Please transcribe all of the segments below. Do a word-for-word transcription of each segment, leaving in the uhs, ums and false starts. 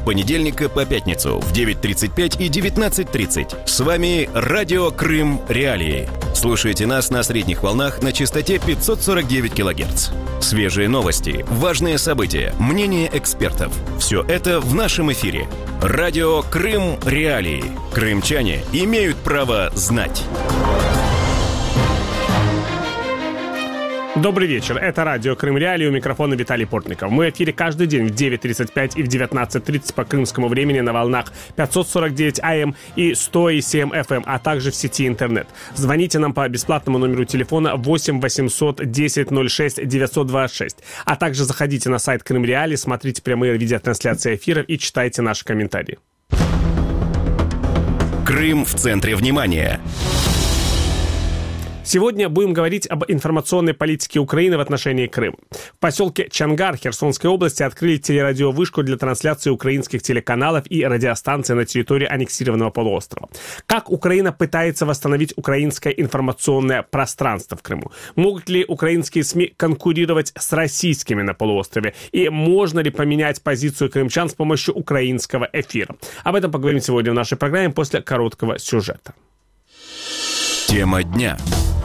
понедельника по пятницу в девять тридцать пять и девятнадцать тридцать. С вами Радио Крым Реалии. Слушайте нас на средних волнах на частоте пятьсот сорок девять килогерц. Свежие новости, важные события, мнения экспертов. Все это в нашем эфире. Радио Крым Реалии. Крымчане имеют право знать. Добрый вечер. Это радио Крым Реалии, у микрофона Виталий Портников. Мы в эфире каждый день в девять тридцать пять и в девятнадцать тридцать по крымскому времени на волнах пятьсот сорок девять АМ и сто семь эф эм, а также в сети интернет. Звоните нам по бесплатному номеру телефона восемь восемьсот десять ноль шесть девятьсот двадцать шесть. А также заходите на сайт Крым Реалии, смотрите прямые видеотрансляции эфиров и читайте наши комментарии. Крым в центре внимания. Сегодня будем говорить об информационной политике Украины в отношении Крыма. В поселке Чангар Херсонской области открыли телерадиовышку для трансляции украинских телеканалов и радиостанций на территории аннексированного полуострова. Как Украина пытается восстановить украинское информационное пространство в Крыму? Могут ли украинские СМИ конкурировать с российскими на полуострове? И можно ли поменять позицию крымчан с помощью украинского эфира? Об этом поговорим сегодня в нашей программе после короткого сюжета. Тема дня.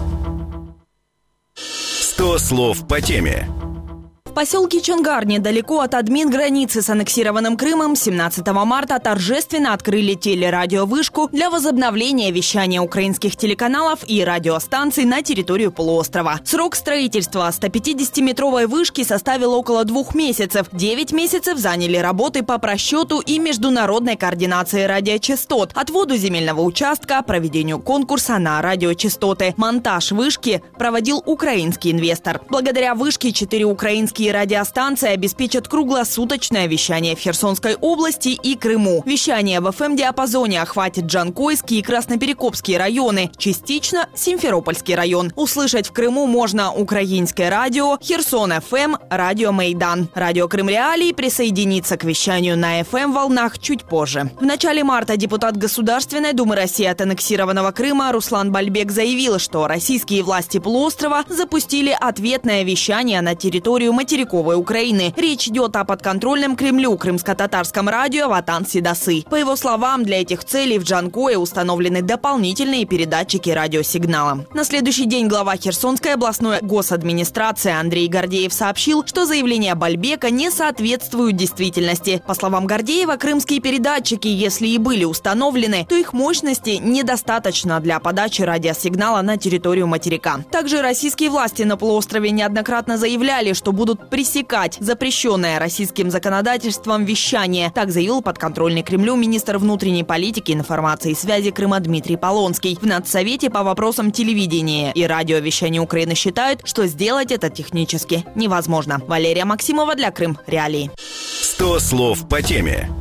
сто слов по теме. В поселке Чангар, недалеко от админ-границы с аннексированным Крымом, семнадцатого марта торжественно открыли телерадиовышку для возобновления вещания украинских телеканалов и радиостанций на территорию полуострова. Срок строительства стопятидесятиметровой вышки составил около двух месяцев. Девять месяцев заняли работы по просчету и международной координации радиочастот, отводу земельного участка, проведению конкурса на радиочастоты. Монтаж вышки проводил украинский инвестор. Благодаря вышке четыре украинские радиостанции обеспечат круглосуточное вещание в Херсонской области и Крыму. Вещание в эф эм-диапазоне охватит Джанкойский и Красноперекопские районы, частично Симферопольский район. Услышать в Крыму можно украинское радио, Херсон эф эм, радио Майдан. Радио Крым Реалии присоединится к вещанию на эф эм-волнах чуть позже. В начале марта депутат Государственной Думы России от аннексированного Крыма Руслан Бальбек заявил, что российские власти полуострова запустили ответное вещание на территорию материковой Украины. Речь идет о подконтрольном Кремлю крымско-татарском радио Ватан-Сидасы. По его словам, для этих целей в Джанкое установлены дополнительные передатчики радиосигнала. На следующий день глава Херсонской областной госадминистрации Андрей Гордеев сообщил, что заявления Бальбека не соответствуют действительности. По словам Гордеева, крымские передатчики, если и были установлены, то их мощности недостаточно для подачи радиосигнала на территорию материка. Также российские власти на полуострове неоднократно заявляли, что будут пресекать запрещенное российским законодательством вещание. Так заявил подконтрольный Кремлю министр внутренней политики, информации и связи Крыма Дмитрий Полонский. В Нацсовете по вопросам телевидения и радиовещания Украины считают, что сделать это технически невозможно. Валерия Максимова для Крым Реалии. сто слов по теме.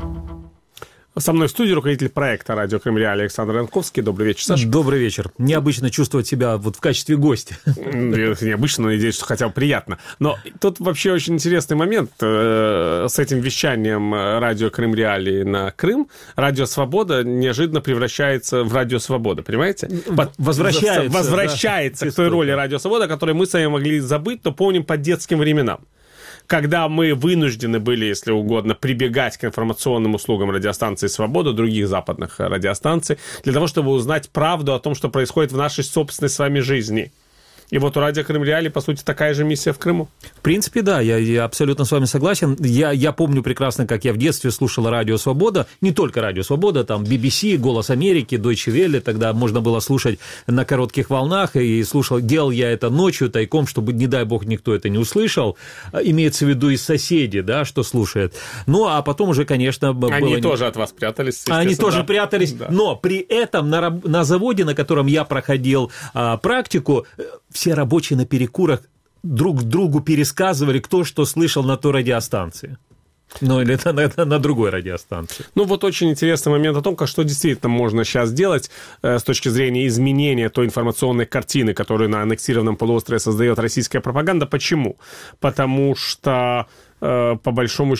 Со мной в студии руководитель проекта «Радио Крым Реалии» Александр Янковский. Добрый вечер, Саша. Добрый вечер. Необычно чувствовать себя вот в качестве гостя. Необычно, но надеюсь, что хотя бы приятно. Но тут вообще очень интересный момент э, с этим вещанием «Радио Крым Реалии» на Крым. «Радио Свобода» неожиданно превращается в «Радио Свобода», понимаете? Возвращается. Возвращается да, к той роли «Радио Свобода», которую мы с вами могли забыть, но помним по детским временам. Когда мы вынуждены были, если угодно, прибегать к информационным услугам радиостанции «Свобода», других западных радиостанций, для того, чтобы узнать правду о том, что происходит в нашей собственной с вами жизни. И вот у радио Крым Реалии, по сути, такая же миссия в Крыму. В принципе, да, я, я абсолютно с вами согласен. Я, я помню прекрасно, как я в детстве слушал радио «Свобода», не только радио «Свобода», там би би си, «Голос Америки», Deutsche Welle, тогда можно было слушать на коротких волнах, и слушал, делал я это ночью тайком, чтобы, не дай бог, никто это не услышал, имеется в виду и соседи, да, что слушает. Ну, а потом уже, конечно... Они было... тоже от вас прятались. Они тоже да. прятались, да. Но при этом на, на заводе, на котором я проходил а, практику, все рабочие на перекурах друг другу пересказывали, кто что слышал на той радиостанции. Ну, или на, на, на другой радиостанции. Ну, вот очень интересный момент о том, как, что действительно можно сейчас делать э, с точки зрения изменения той информационной картины, которую на аннексированном полуострове создает российская пропаганда. Почему? Потому что по большому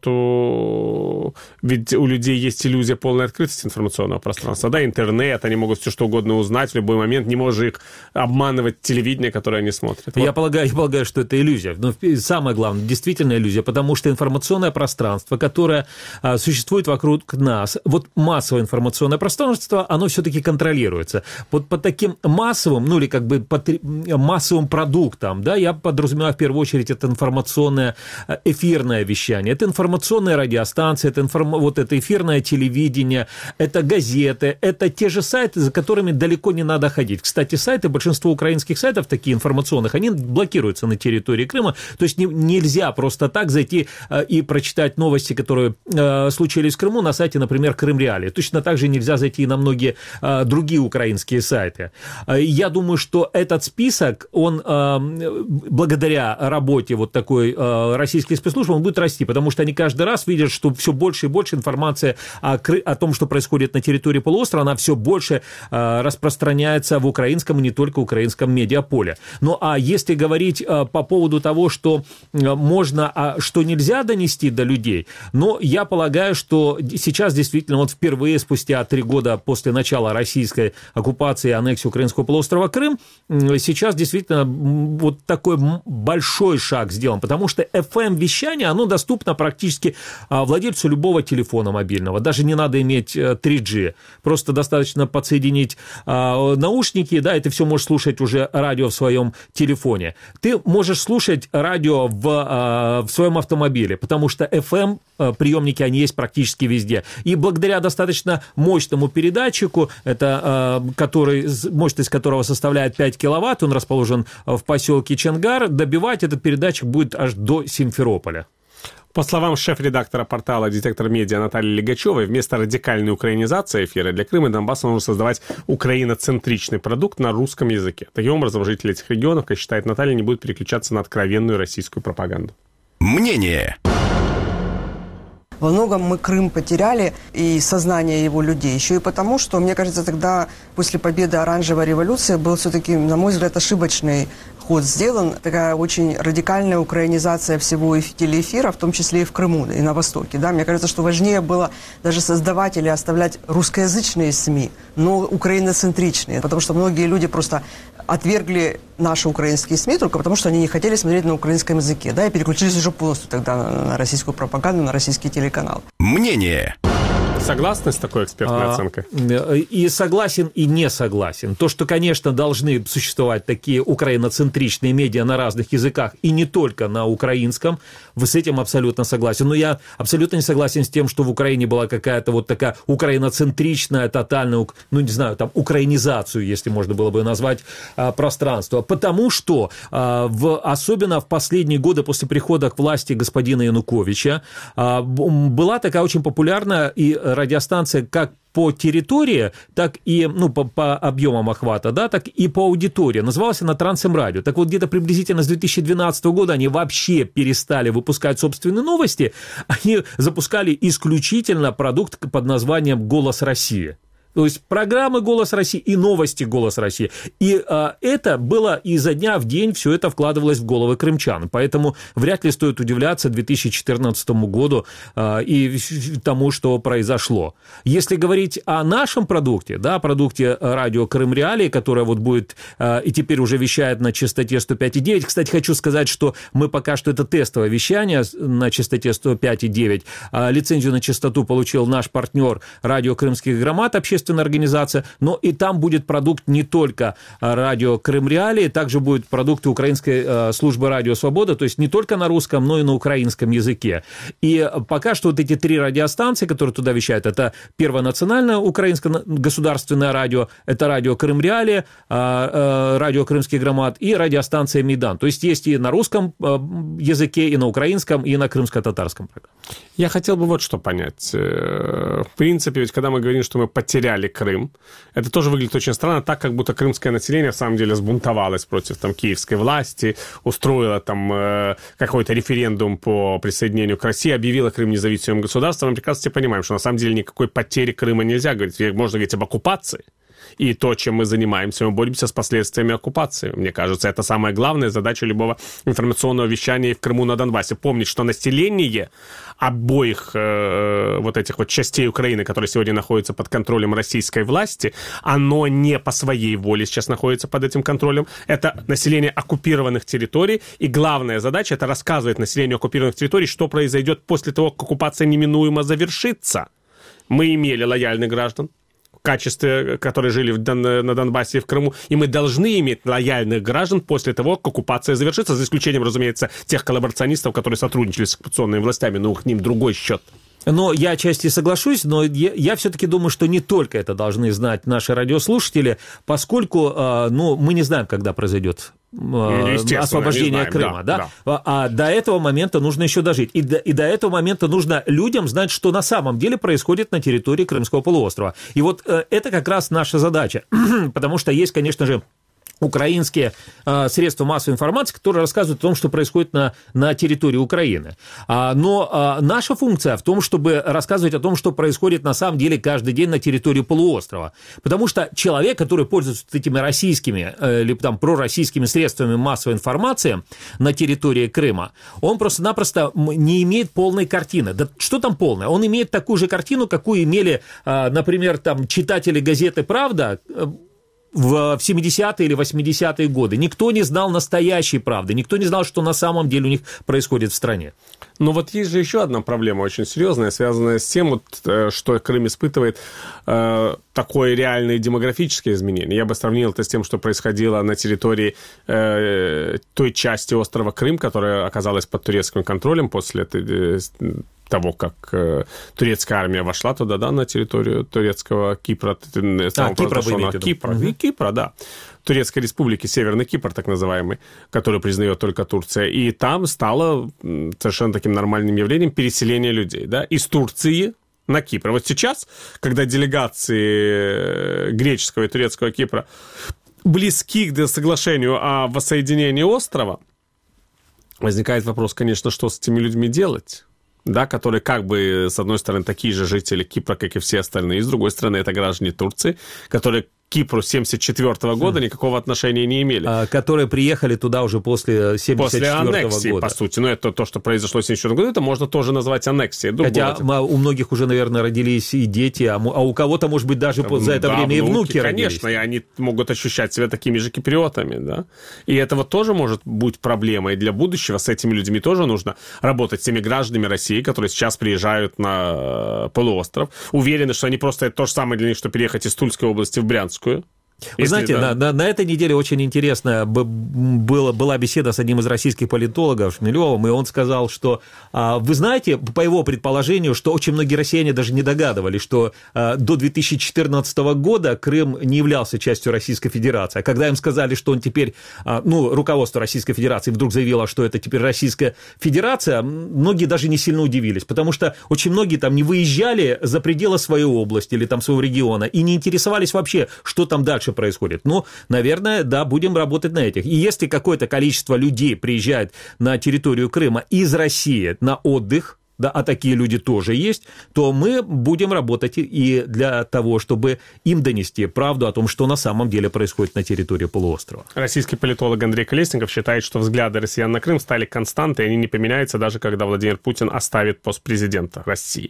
счету, ведь у людей есть иллюзия полной открытости информационного пространства, да, интернет, они могут все что угодно узнать в любой момент, не может их обманывать телевидение, которое они смотрят. Я, вот. полагаю, я полагаю, что это иллюзия. Но самое главное, действительно иллюзия, потому что информационное пространство, которое а, существует вокруг нас, вот массовое информационное пространство, оно все-таки контролируется. Вот по таким массовым, ну или как бы по массовым продуктам, да, я подразумеваю в первую очередь это информационное эфирное вещание, это информационная радиостанция, это, информ... вот это эфирное телевидение, это газеты, это те же сайты, за которыми далеко не надо ходить. Кстати, сайты, большинство украинских сайтов, такие информационных, они блокируются на территории Крыма, то есть не, нельзя просто так зайти э, и прочитать новости, которые э, случились в Крыму на сайте, например, Крым Реалии. Точно так же нельзя зайти и на многие э, другие украинские сайты. Э, я думаю, что этот список, он э, благодаря работе вот такой э, российской спецслужбы, он будет расти, потому что они каждый раз видят, что все больше и больше информации о, о том, что происходит на территории полуострова, она все больше э, распространяется в украинском и не только украинском медиаполе. Ну, а если говорить э, по поводу того, что э, можно, а что нельзя донести до людей, но я полагаю, что сейчас действительно вот впервые спустя три года после начала российской оккупации и аннексии украинского полуострова Крым, э, сейчас действительно вот такой большой шаг сделан, потому что эф эм-вещание, оно доступно практически э, владельцу любого телефона мобильного, даже не надо иметь э, три джи, просто достаточно подсоединить э, наушники, да, и ты все можешь слушать уже радио в своем телефоне. Ты можешь слушать радио в, э, в своем автомобиле, потому что эф эм-приемники, они есть практически везде. И благодаря достаточно мощному передатчику, это, э, который, мощность которого составляет пять киловатт, он расположен в поселке Чангар, добивать этот передатчик будет аж до Симферополя. По словам шеф-редактора портала «Детектор медиа» Натальи Лигачевой, вместо радикальной украинизации эфира для Крыма и Донбасса нужно создавать украиноцентричный продукт на русском языке. Таким образом, жители этих регионов, как считает Наталья, не будут переключаться на откровенную российскую пропаганду. Мнение. Во многом мы Крым потеряли и сознание его людей. Еще и потому, что, мне кажется, тогда после победы оранжевой революции был все-таки, на мой взгляд, ошибочный ход сделан. Такая очень радикальная украинизация всего телеэфира, в том числе и в Крыму, и на Востоке. Да? Мне кажется, что важнее было даже создавать или оставлять русскоязычные СМИ, но украиноцентричные. Потому что многие люди просто отвергли наши украинские СМИ только потому, что они не хотели смотреть на украинском языке. Да, и переключились уже полностью тогда на российскую пропаганду, на российский телеканал. Мнение. Согласны с такой экспертной а, оценкой? И согласен, и не согласен. То, что, конечно, должны существовать такие украиноцентричные медиа на разных языках, и не только на украинском, вы с этим абсолютно согласен. Но я абсолютно не согласен с тем, что в Украине была какая-то вот такая украиноцентричная, тотальная, ну, не знаю, там, украинизацию, если можно было бы назвать, пространство. Потому что, в, особенно в последние годы после прихода к власти господина Януковича, была такая очень популярная и радиостанция как по территории, так и ну, по, по объемам охвата, да, так и по аудитории. Называлась она Трансм-радио. Так вот, где-то приблизительно с две тысячи двенадцатого года они вообще перестали выпускать собственные новости, они запускали исключительно продукт под названием «Голос России». То есть программы «Голос России» и новости «Голос России». И а, это было изо дня в день, все это вкладывалось в головы крымчан. Поэтому вряд ли стоит удивляться две тысячи четырнадцатому году а, и тому, что произошло. Если говорить о нашем продукте, да, продукте радио «Крым Реалии», которое вот будет а, и теперь уже вещает на частоте сто пять и девять. Кстати, хочу сказать, что мы пока что это тестовое вещание на частоте сто пять и девять. А, лицензию на частоту получил наш партнер «Радио Крымских Громад», общественная организация, но и там будет продукт не только радио Крым Реалии, также будут продукты Украинской э, службы Радио Свобода, то есть не только на русском, но и на украинском языке. И пока что вот эти три радиостанции, которые туда вещают, это Первое национальное украинское государственное радио, это радио Крым Реалии, э, э, радио Крымских Громад и радиостанция Мейдан. То есть есть и на русском э, языке, и на украинском, и на крымско-татарском. Я хотел бы вот что понять. В принципе, ведь когда мы говорим, что мы потеряли Крым, это тоже выглядит очень странно, так, как будто крымское население, в самом деле, сбунтовалось против там киевской власти, устроило там э, какой-то референдум по присоединению к России, объявило Крым независимым государством. Мы прекрасно все понимаем, что на самом деле никакой потери Крыма нельзя говорить. Можно говорить об оккупации. И то, чем мы занимаемся, мы боремся с последствиями оккупации. Мне кажется, это самая главная задача любого информационного вещания в Крыму, на Донбассе. Помнить, что население обоих э, вот этих вот частей Украины, которые сегодня находятся под контролем российской власти, оно не по своей воле сейчас находится под этим контролем. Это население оккупированных территорий. И главная задача — это рассказывать населению оккупированных территорий, что произойдет после того, как оккупация неминуемо завершится. Мы имели лояльных граждан, в качестве, которые жили в Дон, на Донбассе и в Крыму, и мы должны иметь лояльных граждан после того, как оккупация завершится, за исключением, разумеется, тех коллаборационистов, которые сотрудничали с оккупационными властями, но к ним другой счет. Но я отчасти соглашусь, но я, я все-таки думаю, что не только это должны знать наши радиослушатели, поскольку ну, мы не знаем, когда произойдет освобождение знаем, Крыма. Да, да? Да. А до этого момента нужно еще дожить. И до, и до этого момента нужно людям знать, что на самом деле происходит на территории Крымского полуострова. И вот это как раз наша задача. Потому что есть, конечно же, украинские э, средства массовой информации, которые рассказывают о том, что происходит на, на территории Украины. А, но а, наша функция в том, чтобы рассказывать о том, что происходит на самом деле каждый день на территории полуострова. Потому что человек, который пользуется этими российскими э, или там пророссийскими средствами массовой информации на территории Крыма, он просто-напросто не имеет полной картины. Да что там полная? Он имеет такую же картину, какую имели, э, например, там, читатели газеты «Правда», э, в семидесятые или восьмидесятые годы. Никто не знал настоящей правды, никто не знал, что на самом деле у них происходит в стране. Но вот есть же еще одна проблема очень серьезная, связанная с тем, вот, что Крым испытывает э, такое реальное демографическое изменение. Я бы сравнил это с тем, что происходило на территории э, той части острова Крым, которая оказалась под турецким контролем после этой... того, как э, турецкая армия вошла туда, да, на территорию турецкого Кипра. А, Кипра вы имеете в виду? Кипра, угу. И Кипра, да. Турецкой республики, Северный Кипр, так называемый, который признает только Турция. И там стало совершенно таким нормальным явлением переселение людей, да, из Турции на Кипр. Вот сейчас, когда делегации греческого и турецкого Кипра близки к соглашению о воссоединении острова, возникает вопрос, конечно, что с этими людьми делать? Да, которые как бы, с одной стороны, такие же жители Кипра, как и все остальные, с другой стороны, это граждане Турции, которые к Кипру семьдесят четвёртого года никакого отношения не имели. А, которые приехали туда уже после семьдесят четвёртого года. После аннексии, по сути. Но это то, что произошло в семьдесят четвёртом году, это можно тоже назвать аннексией. Хотя это... у многих уже, наверное, родились и дети, а у кого-то, может быть, даже за это да, время внуки, и внуки родились. Конечно, и они могут ощущать себя такими же киприотами, да. И это вот тоже может быть проблемой для будущего. С этими людьми тоже нужно работать, с теми гражданами России, которые сейчас приезжают на полуостров. Уверены, что они просто это то же самое для них, что переехать из Тульской области в Брянскую. Вы Если, знаете, да. на, на, на этой неделе очень интересно было, была беседа с одним из российских политологов, Шмелевым, и он сказал, что, а, вы знаете, по его предположению, что очень многие россияне даже не догадывались, что а, до две тысячи четырнадцатого года Крым не являлся частью Российской Федерации. А когда им сказали, что он теперь, а, ну, руководство Российской Федерации вдруг заявило, что это теперь Российская Федерация, многие даже не сильно удивились, потому что очень многие там не выезжали за пределы своей области или там своего региона и не интересовались вообще, что там дальше происходит. Ну, наверное, да, будем работать на этих. И если какое-то количество людей приезжает на территорию Крыма из России на отдых, да, а такие люди тоже есть, то мы будем работать и для того, чтобы им донести правду о том, что на самом деле происходит на территории полуострова. Российский политолог Андрей Колесников считает, что взгляды россиян на Крым стали константой, и они не поменяются, даже когда Владимир Путин оставит пост президента России.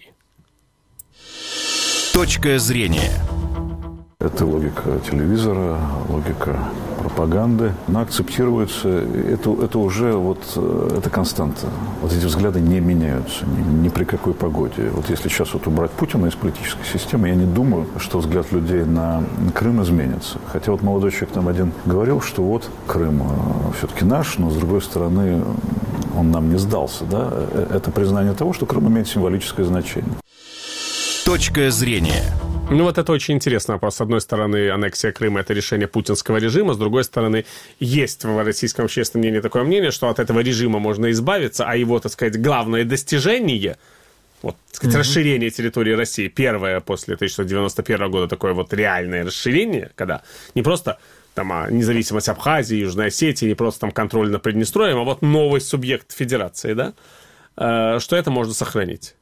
Точка зрения. Это логика телевизора, логика пропаганды. Она акцептируется. Это, это уже вот, это константа. Вот эти взгляды не меняются ни, ни при какой погоде. Вот если сейчас вот убрать Путина из политической системы, я не думаю, что взгляд людей на Крым изменится. Хотя вот молодой человек там один говорил, что вот Крым все-таки наш, но с другой стороны он нам не сдался. Да? Это признание того, что Крым имеет символическое значение. Точка зрения. Ну, вот это очень интересный вопрос. С одной стороны, аннексия Крыма – это решение путинского режима. С другой стороны, есть в российском общественном мнении такое мнение, что от этого режима можно избавиться, а его, так сказать, главное достижение, вот, так сказать, mm-hmm. расширение территории России, первое после тысяча девятьсот девяносто первого года такое вот реальное расширение, когда не просто там а, независимость Абхазии, Южной Осетии, не просто там контроль над Приднестровьем, а вот новый субъект федерации, да, э, что это можно сохранить.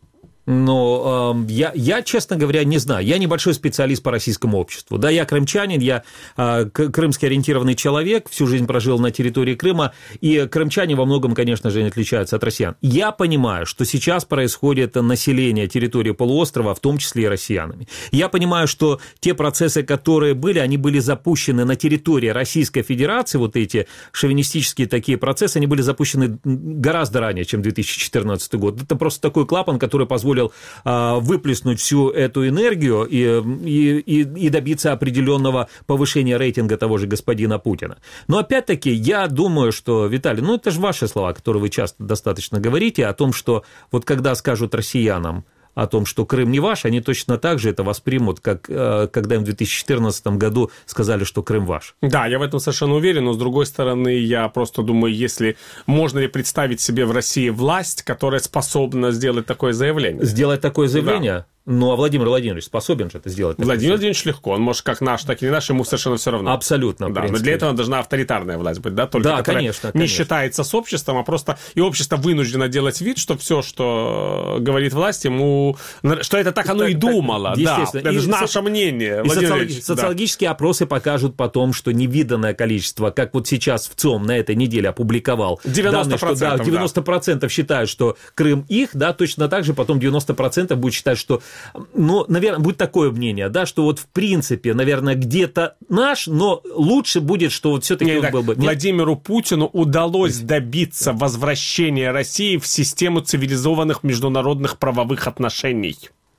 Но э, я, я, честно говоря, не знаю. Я небольшой специалист по российскому обществу. Да, я крымчанин, я э, крымский ориентированный человек, всю жизнь прожил на территории Крыма, и крымчане во многом, конечно же, не отличаются от россиян. Я понимаю, что сейчас происходит население территории полуострова, в том числе и россиянами. Я понимаю, что те процессы, которые были, они были запущены на территории Российской Федерации, вот эти шовинистические такие процессы, они были запущены гораздо ранее, чем две тысячи четырнадцатый год. Это просто такой клапан, который позволил выплеснуть всю эту энергию и, и, и добиться определенного повышения рейтинга того же господина Путина. Но опять-таки я думаю, что, Виталий, ну это же ваши слова, которые вы часто достаточно говорите, о том, что вот когда скажут россиянам о том, что Крым не ваш, они точно так же это воспримут, как когда им в две тысячи четырнадцатом году сказали, что Крым ваш. Да, я в этом совершенно уверен, но с другой стороны, я просто думаю, если можно ли представить себе в России власть, которая способна сделать такое заявление? Сделать такое заявление? Да. Ну, а Владимир Владимирович способен же это сделать? Владимир Владимирович легко, он может как наш, так и не наш, ему совершенно все равно. Абсолютно, да, но для этого должна авторитарная власть быть, да, только да, которая конечно, не конечно. считается с обществом, а просто и общество вынуждено делать вид, что все, что говорит власть, ему, что это так оно и думало, да, это же наше мнение. И социологи... социологические да. опросы покажут потом, что невиданное количество, как вот сейчас в ЦИОМ на этой неделе опубликовал девяносто процентов, данные, что да, девяносто процентов да. считают, что Крым их, да, точно так же потом девяносто процентов будет считать, что, ну, наверное, будет такое мнение, да, что вот в принципе, наверное, где-то наш, но лучше будет, что вот все-таки он был бы. Владимиру Путину удалось добиться возвращения России в систему цивилизованных международных правовых отношений.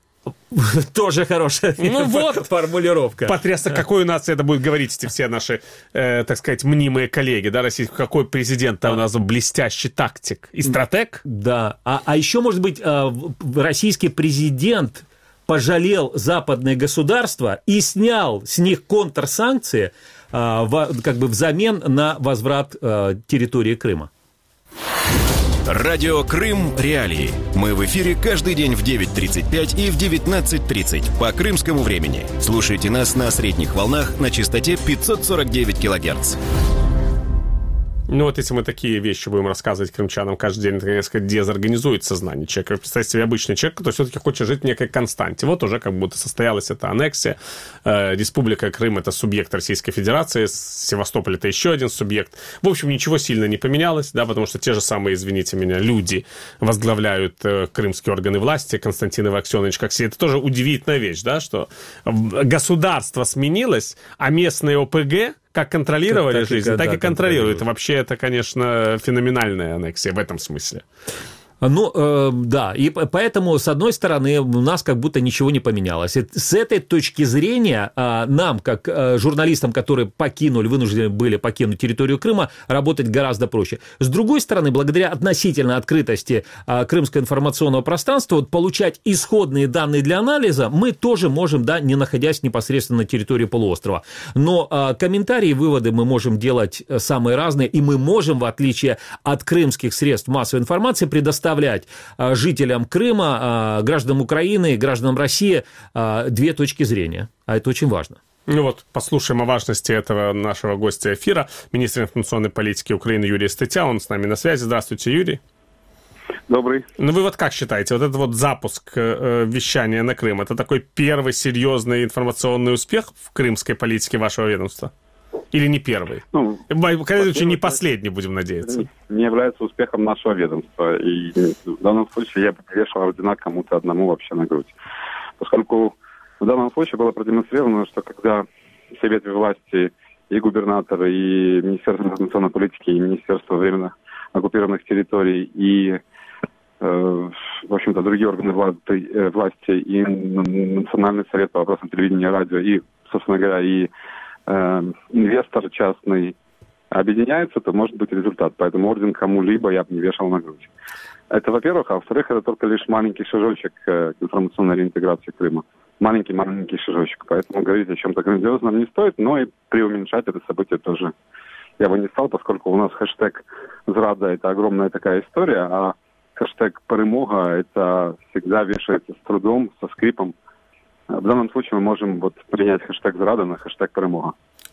Тоже хорошая ну вот, формулировка. Потрясно, какой у нас это будет говорить эти все наши, э, так сказать, мнимые коллеги, да, российские, какой президент у нас блестящий тактик и стратег. Да, а, а еще, может быть, российский президент пожалел западные государства и снял с них контрсанкции как бы взамен на возврат территории Крыма. Радио Крым Реалии. Мы в эфире каждый день в девять тридцать пять и в девятнадцать тридцать по крымскому времени. Слушайте нас на средних волнах на частоте пятьсот сорок девять килогерц. Ну вот если мы такие вещи будем рассказывать крымчанам каждый день, это, конечно, дезорганизует сознание человека. Представьте себе обычный человек, который все-таки хочет жить в некой константе. Вот уже как будто состоялась эта аннексия. Э, Республика Крым – это субъект Российской Федерации, Севастополь – это еще один субъект. В общем, ничего сильно не поменялось, да, потому что те же самые, извините меня, люди возглавляют э, крымские органы власти. Константин Аксенович Коксей. Это тоже удивительная вещь, да, что государство сменилось, а местные О Пэ Гэ как контролировали как, жизнь, так, так да, и контролируют. Вообще, это, конечно, феноменальная аннексия в этом смысле. Ну, э, да, и поэтому, с одной стороны, у нас как будто ничего не поменялось. И с этой точки зрения э, нам, как э, журналистам, которые покинули, вынуждены были покинуть территорию Крыма, работать гораздо проще. С другой стороны, благодаря относительной открытости э, крымского информационного пространства, вот, получать исходные данные для анализа мы тоже можем, да, не находясь непосредственно на территории полуострова. Но э, комментарии, выводы мы можем делать самые разные, и мы можем, в отличие от крымских средств массовой информации, предоставить жителям Крыма, гражданам Украины, гражданам России две точки зрения. А это очень важно. Ну вот, послушаем о важности этого нашего гостя эфира, министр информационной политики Украины Юрий Статья. Он с нами на связи. Здравствуйте, Юрий. Добрый. Ну вы вот как считаете, вот этот вот запуск э, вещания на Крым, это такой первый серьезный информационный успех в крымской политике вашего ведомства? Или не первый? Ну, в крайнем случае, не последний, будем надеяться. Не является успехом нашего ведомства. И в данном случае я бы вешал ордена кому-то одному вообще на грудь. Поскольку в данном случае было продемонстрировано, что когда все ветви власти, и губернаторы, и Министерство информационной политики, и Министерство временно оккупированных территорий, и, э, в общем-то, другие органы власти, власти, и Национальный совет по вопросам телевидения и радио, и, собственно говоря, и инвестор частный объединяется, то может быть результат. Поэтому орден кому-либо я бы не вешал на грудь. Это, во-первых. А во-вторых, это только лишь маленький шажочек к информационной реинтеграции Крыма. Маленький-маленький шажочек. Поэтому говорить о чем-то грандиозном не стоит, но и преуменьшать это событие тоже я бы не стал, поскольку у нас хэштег «Зрада» — это огромная такая история, а хэштег «Перемога» — это всегда вешается с трудом, со скрипом. В данном случае мы можем вот принять хэштег «Зрада» на хэштег «Перемога».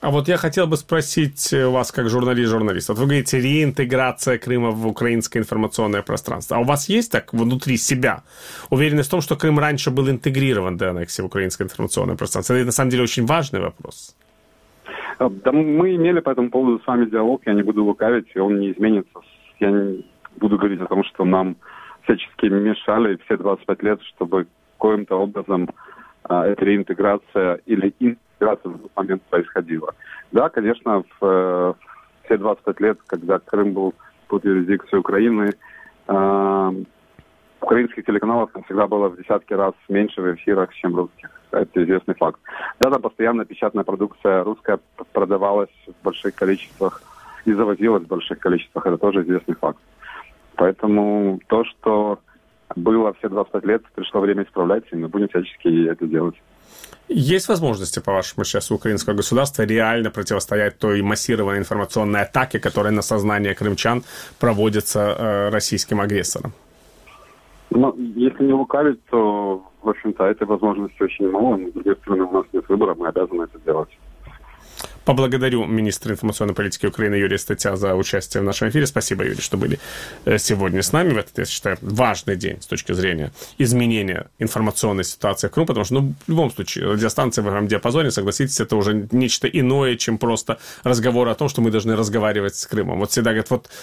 А вот я хотел бы спросить вас, как журналист-журналист. Вот вы говорите, реинтеграция Крыма в украинское информационное пространство. А у вас есть так внутри себя уверенность в том, что Крым раньше был интегрирован до аннексии в украинское информационное пространство? Это на самом деле очень важный вопрос. Да, мы имели по этому поводу с вами диалог, я не буду лукавить, и он не изменится. Я не буду говорить о том, что нам всячески мешали все двадцать пять лет, чтобы каким-то образом а, эта реинтеграция или интеграция в этот момент происходила. Да, конечно, в, в все двадцать пять лет, когда Крым был под юрисдикцией Украины, а, украинских телеканалов там всегда было в десятки раз меньше в эфирах, чем русских. Это известный факт. Да, там постоянно печатная продукция русская продавалась в больших количествах и завозилась в больших количествах. Это тоже известный факт. Поэтому то, что было все двадцать пять лет, пришло время исправлять, и мы будем всячески это делать. Есть возможности, по-вашему, сейчас у украинского государства реально противостоять той массированной информационной атаке, которая на сознание крымчан проводится э, российским агрессором? Ну, если не лукавить, то, в общем-то, этой возможности очень мало. Но, с другой стороны, у нас нет выбора, мы обязаны это делать. Поблагодарю министра информационной политики Украины Юрия Статья за участие в нашем эфире. Спасибо, Юрий, что были сегодня с нами в этот, я считаю, важный день с точки зрения изменения информационной ситуации в Крыму, потому что, ну, в любом случае, радиостанция в эф эм-диапазоне, согласитесь, это уже нечто иное, чем просто разговор о том, что мы должны разговаривать с Крымом. Вот всегда говорят, вот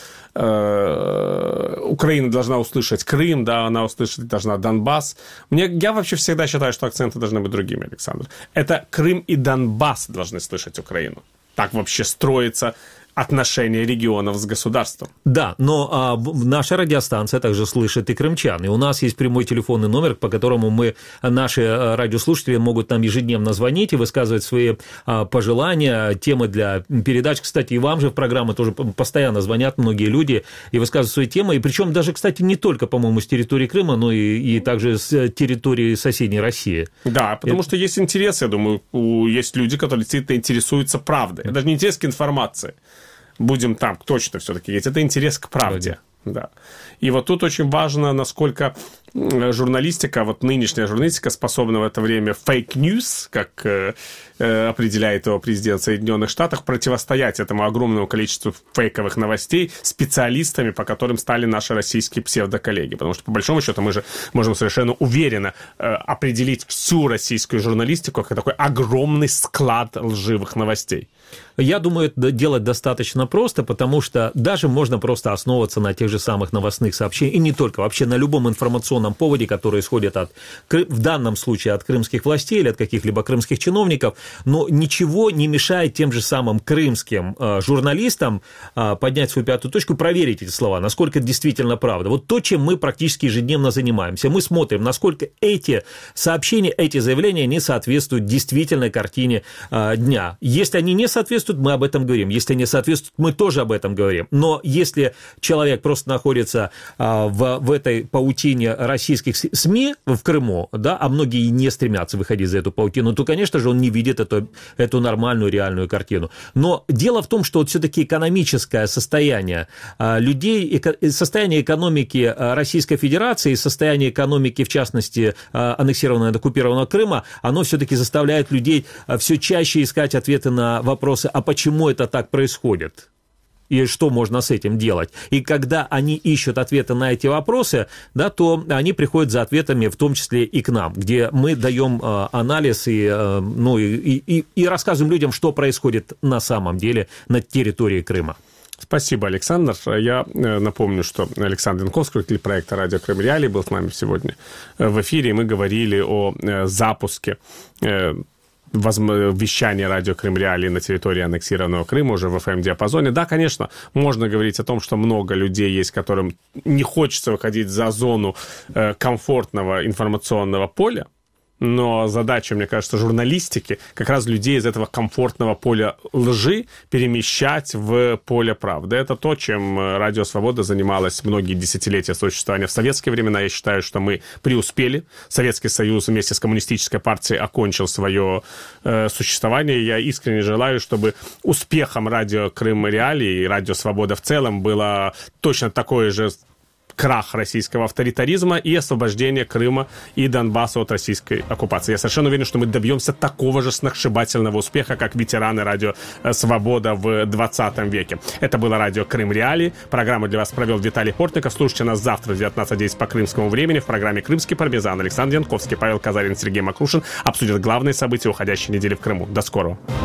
э, Украина должна услышать Крым, да, она услышать должна Донбасс. Мне, я вообще всегда считаю, что акценты должны быть другими, Александр. Это Крым и Донбасс должны слышать Украину. Так вообще строится отношения регионов с государством. Да, но а, наша радиостанция также слышит и крымчан. И у нас есть прямой телефонный номер, по которому мы, наши радиослушатели могут нам ежедневно звонить и высказывать свои а, пожелания, темы для передач. Кстати, и вам же в программы тоже постоянно звонят многие люди и высказывают свои темы. И причем даже, кстати, не только, по-моему, с территории Крыма, но и, и также с территории соседней России. Да, потому Это... что есть интерес, я думаю, у, есть люди, которые действительно интересуются правдой. Это даже не интерес к информации. Будем там точно все-таки есть. Это интерес к правде. Да. И вот тут очень важно, насколько журналистика, вот нынешняя журналистика способна в это время фейк-ньюс, как э, определяет его президент Соединенных Штатов, противостоять этому огромному количеству фейковых новостей специалистами, по которым стали наши российские псевдоколлеги. Потому что, по большому счету, мы же можем совершенно уверенно э, определить всю российскую журналистику как такой огромный склад лживых новостей. Я думаю, это делать достаточно просто, потому что даже можно просто основываться на тех же самых новостных сообщениях, и не только, вообще на любом информационном поводе, который исходит от, в данном случае от крымских властей или от каких-либо крымских чиновников, но ничего не мешает тем же самым крымским э, журналистам э, поднять свою пятую точку и проверить эти слова, насколько это действительно правда. Вот то, чем мы практически ежедневно занимаемся. Мы смотрим, насколько эти сообщения, эти заявления не соответствуют действительной картине э, дня. Если они не соответствуют, мы об этом говорим. Если они соответствуют, мы тоже об этом говорим. Но если человек просто находится а, в, в этой паутине российских СМИ в Крыму, да, а многие не стремятся выходить за эту паутину, то, конечно же, он не видит эту, эту нормальную, реальную картину. Но дело в том, что вот все-таки экономическое состояние а, людей, эко, состояние экономики Российской Федерации, состояние экономики, в частности, а, аннексированного и оккупированного Крыма, оно все-таки заставляет людей а, все чаще искать ответы на вопросы, а почему это так происходит? И что можно с этим делать? И когда они ищут ответы на эти вопросы, да, то они приходят за ответами, в том числе и к нам, где мы даем э, анализ и, э, ну, и, и, и рассказываем людям, что происходит на самом деле на территории Крыма. Спасибо, Александр. Я напомню, что Александр Янковский, телепроекта «Радио Крым Реалии», был с нами сегодня в эфире, и мы говорили о запуске вещание радио Крым Реалии на территории аннексированного Крыма уже в эф эм-диапазоне. Да, конечно, можно говорить о том, что много людей есть, которым не хочется выходить за зону э, комфортного информационного поля, но задача, мне кажется, журналистики как раз людей из этого комфортного поля лжи перемещать в поле правды. Это то, чем Радио Свобода занималась многие десятилетия существования в советские времена. Я считаю, что мы преуспели. Советский Союз вместе с коммунистической партией окончил свое э, существование. Я искренне желаю, чтобы успехом Радио Крым Реалии и Радио Свобода в целом было точно такое же крах российского авторитаризма и освобождение Крыма и Донбасса от российской оккупации. Я совершенно уверен, что мы добьемся такого же сногсшибательного успеха, как ветераны радио «Свобода» в двадцатом веке. Это было радио «Крым Реалии». Программу для вас провел Виталий Портников. Слушайте нас завтра в девятнадцать десять по крымскому времени. В программе «Крымский пармезан» Александр Янковский, Павел Казарин, Сергей Макрушин обсудят главные события уходящей недели в Крыму. До скорого.